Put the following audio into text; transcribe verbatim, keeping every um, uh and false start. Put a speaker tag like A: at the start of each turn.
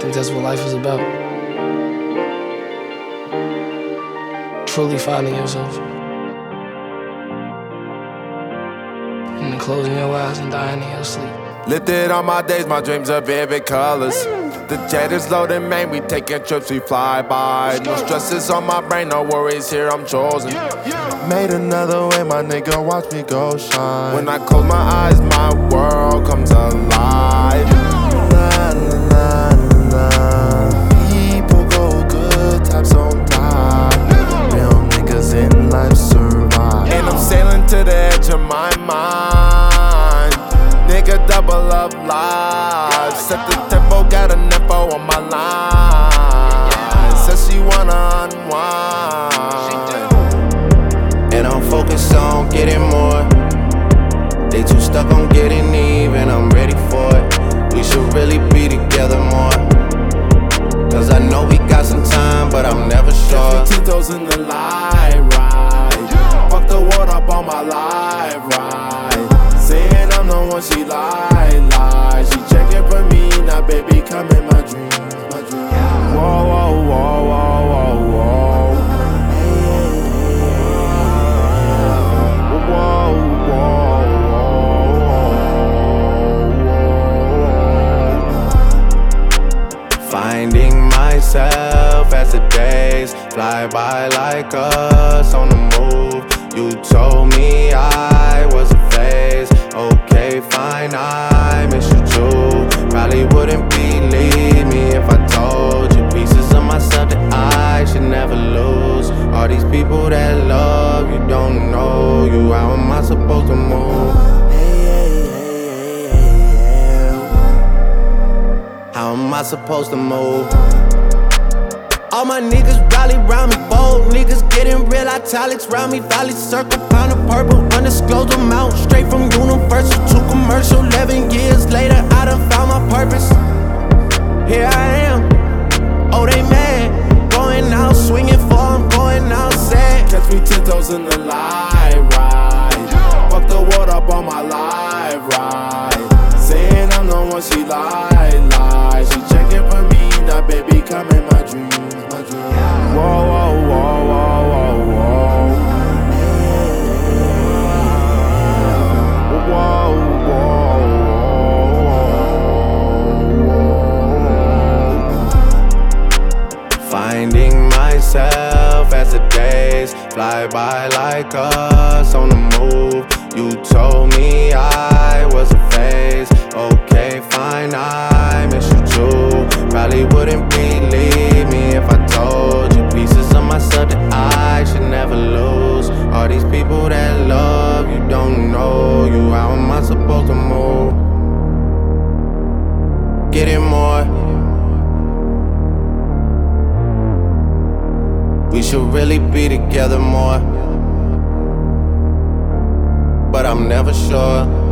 A: think that's what life is about. Truly finding yourself. And then closing your eyes and dying in your sleep.
B: Lifted on my days, my dreams are vivid colors. The jet is loaded, man, we taking trips, we fly by. No stresses on my brain, no worries here, I'm chosen. Made another way, my nigga, watch me go shine. When I close my eyes, my world comes alive. Nah, nah, nah, nah. People go good, times on top. Real niggas in life survive. And I'm sailing to the edge of my mind. Nigga, double up live. Set the tempo, got an info on my line. Says she wanna unwind. And I'm focused on getting more. They too stuck on getting even, I'm ready for it. We should really be together more. Cause I know we got some time, but I'm never sure. Ten toes in the light ride. Fuck the world up on my live ride. Saying I'm the one she lie, lie. She checking for me, now baby come in my dreams, my dreams. Whoa, whoa, whoa, whoa, whoa, whoa. Whoa, whoa, whoa. Finding myself as the days fly by like us on the move. You told me I was a phase. Okay, fine, I miss you too. Probably wouldn't believe me if I told you pieces of myself that I should never lose. All these people that love you don't know you. How am I supposed to move? How am I supposed to move? All my niggas rally round me, bold niggas getting real italics round me. Valley circle, pound of purple, undisclosed amount. Straight from Universal to commercial. Eleven years later, I done found my purpose. Here I am, oh they mad. Going out swinging for, I'm going out sad. Catch me ten toes in the live ride. Fuck the world up on my live ride. Saying I'm the one she lie, lie. She checking for me, now baby come in my dreams. Whoa, whoa, whoa, whoa, whoa, whoa. Whoa, whoa, whoa. Finding myself as the days fly by like us on the move. You told me I was a phase. Okay, fine, I miss you too. Probably wouldn't believe me if I told you pieces of myself that I should never lose. All these people that love you don't know you. How am I supposed to move? Getting more. We should really be together more. But I'm never sure.